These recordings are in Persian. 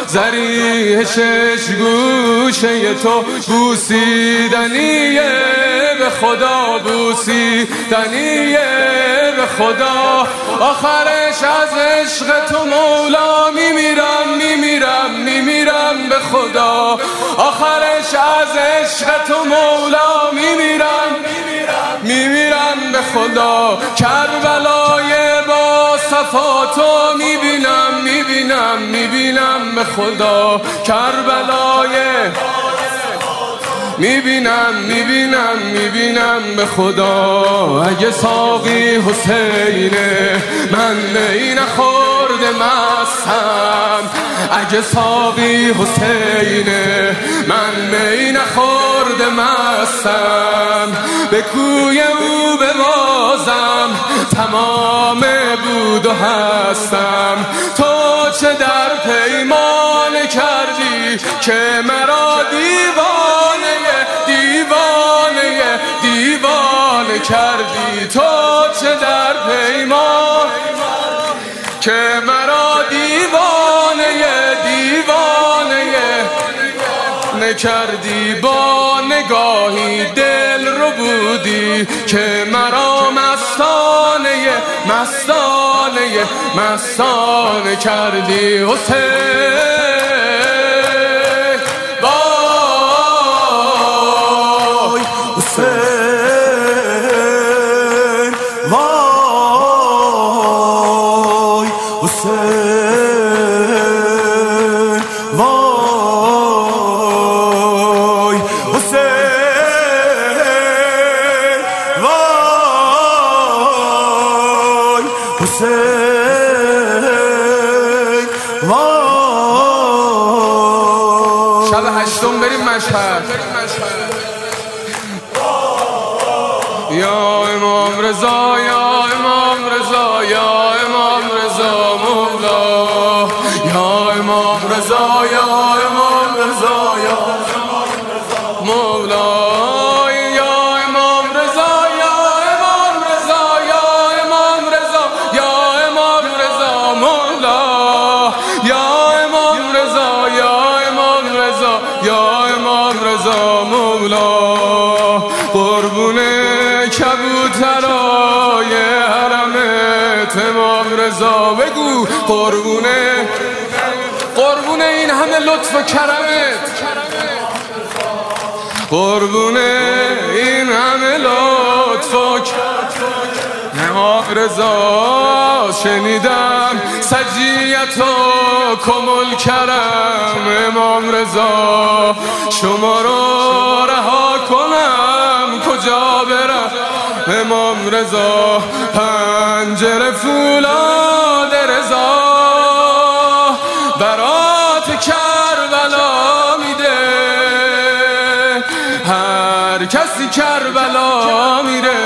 زریح شش گوشه تو بوسیدنیه به خدا، بوسیدنیه به خدا. آخرش از عشق تو مولا میمیرم میمیرم میمیرم به خدا. آخرش از عشق تو مولا میمیرم میمیرم به خدا. کربلای با صفا تو میبینم میبینم میبینم به خدا. کربلای میبینم میبینم میبینم به خدا. اگه ساقی حسینه من می نخورده مستم، اگه ساقی حسینه من می نخورده مستم. به کوی او ببازم تمام بود و هستم. تو چه در پیمان کردی که مرا دیوانه کردی. تو چه در پیمان که مرا دیوانه کردی. با نگاهی دل رو بودی که مرا مستانه کردی. حسین وای حسین، وای حسین، وای حسین، وای حسین، وای. شب هشتم بریم مشهد. یا امام رضا، یا امام رضا، یا امام رضا مولا. یا امام رضا، یا امام رضا، یا مولا. یا امام رضا، یا امام رضا، یا امام رضا، یا امام رضا مولا. یا امام رضا، یا امام رضا، یا امام رضا مولا. قربونه کبوترای حرمت امام رضا بگو. قربونه این همه لطف و کرمت، قربونه این همه لطف و امام رضا. شنیدم سجیت و کمل کرم امام رضا. شما رو رها کنم کجا برم امام رضا. پنجره فولاد رضا برات کربلا میده. هر کسی کربلا میره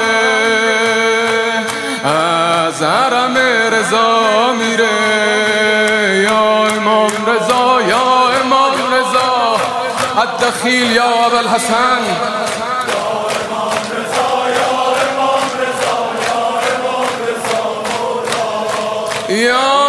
از حرم رضا میره. یا امام رضا، یا امام رضا الدخیل، یا ابوالحسن. یا